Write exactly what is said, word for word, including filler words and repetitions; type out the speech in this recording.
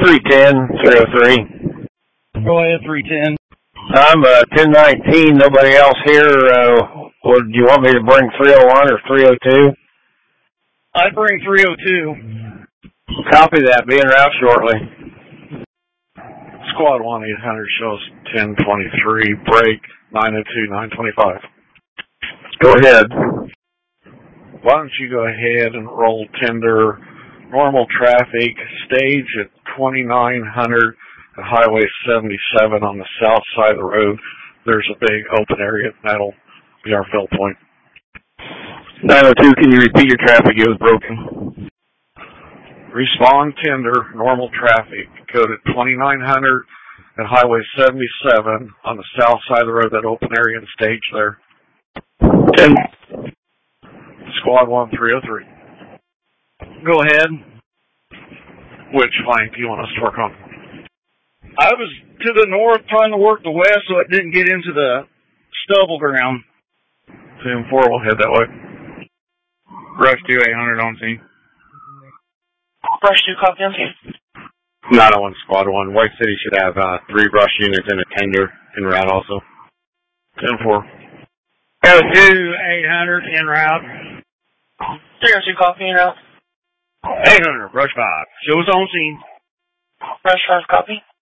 three ten, three oh three. Go ahead, three ten. I'm uh, ten nineteen, nobody else here. Uh, what, do you want me to bring three oh one or three oh two? I'd bring three oh two. Copy that, be en route shortly. Squad one eight hundred shows ten twenty-three, break nine oh two, nine twenty-five. Go ahead. Why don't you go ahead and roll tender, normal traffic, stage at twenty-nine hundred at Highway seventy-seven on the south side of the road. There's a big open area, that'll be our fill point. nine oh two, can you repeat your traffic? It was broken. Respond tender, normal traffic, code at twenty-nine hundred at Highway seventy-seven on the south side of the road, that open area and stage there. ten. Squad one three oh three. Go ahead. Which flank do you want us to work on? I was to the north trying to work the west so it didn't get into the stubble ground. ten four, we'll head that way. Rush two eight hundred on scene. Rush two, copy on scene. nine oh one Squad one. White City should have uh, three rush units and a tender en route also. ten four. Go two eight hundred en route. three oh two, copy en route. eight hundred, rush five. Show us on scene. Rush five, copy.